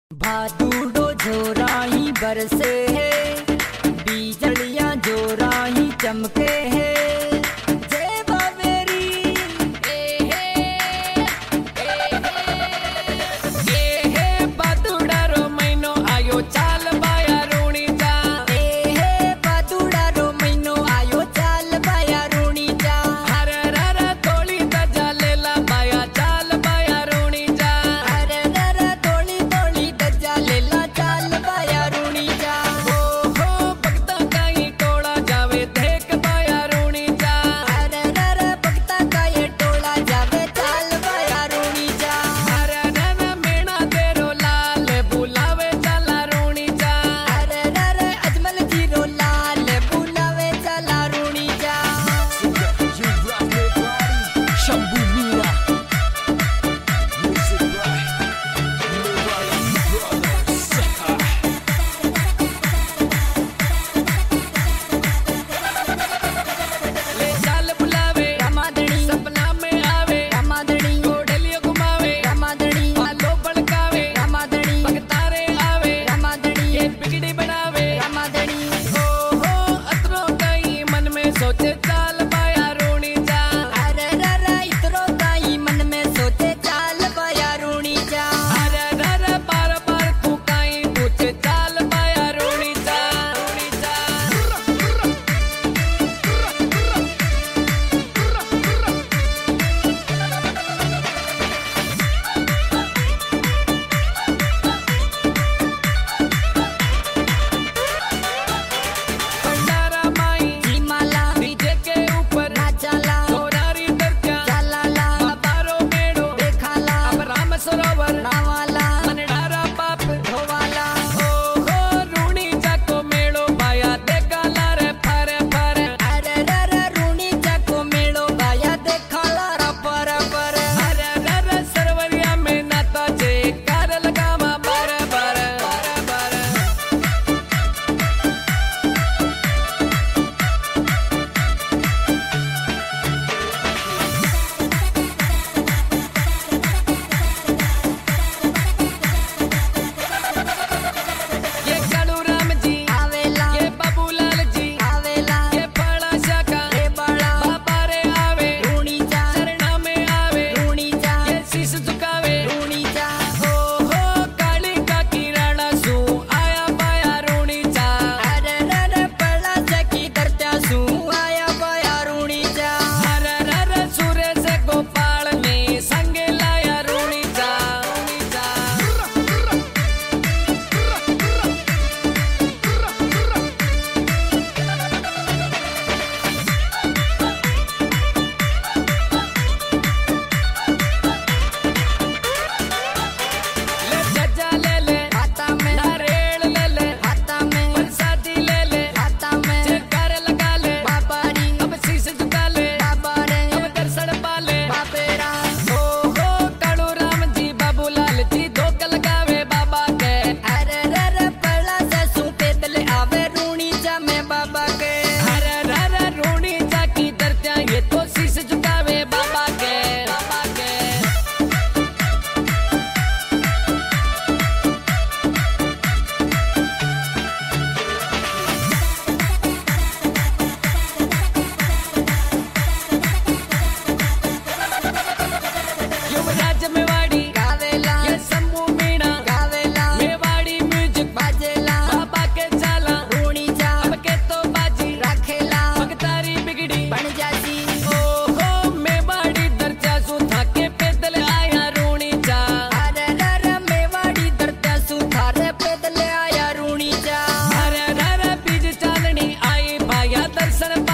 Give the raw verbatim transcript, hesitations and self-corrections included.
भादुड़ो झोराही बरसे है, बिजलियां जोराही चमके है। जय बाबेरी ए हे ए हे ए हे भादुड़ा रो महीनो आयो चाल बाया रोणी जा। ए हे भादुड़ा रो महीनो आयो चाल बाया रोणी जा। हर हर थोड़ी तजा लेला बाया चाल बाया रोणी जा। हर हर थोड़ी थोड़ी तजा लेला चाल बाया रोणी जा। ओ हो भक्ता काई टोला जावे देख बाया रोणी जा। हर हर भक्ता काई टोला जावे चाल बाया रोणी जा। हर हर मेणा तेरो लाल बुलावे चाला रोणी जा। हर हर अजमल जीरो लाल बुलावे चाला रोणी जा। Shambu Mira Music ले चाल बुलावे रामाधणी सपना में आवे। रामाधणी घोड़लियो घुमावे। रामाधणी आलो बड़कावे। रामाधणी भगतारे आवे। रामाधणी ये बिगड़ी बनावे। रामाधणी ओ हो अतरो कई मन में सोचे चाल बाया रोणी जा। अरे रे इतरो कई मन में सोचे चाल बाया रोणी जा। अरे रे बार बार तू कई पूछे चाल बाया रोणी जा। रोणी जा भंडारा माई जी माला डीजे के ऊपर नाचाला। गोरारी दर्जा चालाला। बाबारो मेड़ो देखाला। अब राम सरोवर नावाला। मनडारा पाप धोवाला। ओ हो रूणी जाको मेड़ो बाया देखाला रे फरे फरे। अरे रे रे रूणी जाको मेड़ो बाया देखाला रे फरे फरे। अरे रे रे सरवरिया में नाता जे कार लगावा बरे बरे बरे बरे। ये कालू राम जी आवेला। ये बाबूलाल जी आवेला। ये बड़ा शाखा ये बड़ा बाबा रे आवे। रूणी जा शरणा में आवे। रूणी जा ये शीश झुकावे। रूणी जा ओ हो काली का किराना सू आया बाया रूणी जा। अरे रे रे बड़ा जकी करत्या सू आया बाया रूणी जा। अरे रे रे सूर्य से गोपाल ने संगे लाया रूणी जा। रूणी जा ले जजा ले ले हाथा में। नारियल ले ले हाथा में। प्रसादी ले ले हाथा में। जयकार लगा ले बाबारी। अब शीश झुका ले बाबारे। अब दर्शन पाले बाबेरा। ओ हो कालू राम जी बाबूलाल जी धोक लगावे बाबा के। अरे रे रे पहला ससु पैदल आवे रूणी जा में बाबा के। अरे रे रे रूणी जा की दर्जा ये तो शीश झुकावे बाबा के बाबा के। युवराज मेवाड़ी गावेला। ये शंभू मीणा गावेला। मेवाड़ी म्यूजिक बाजेला। बाबा के चाला रूणी जा अब के तो बाजी राखेला। भगतारी बिगड़ी बन जासी। ओ हो मेवाड़ी दर्जा सु थाके पैदल आया रूणी जा। अरे रे रे मेवाड़ी दर्जा सु थारे पैदल आया रूणी जा। अरे रे रे बीज चालनी आई बाया दर्शन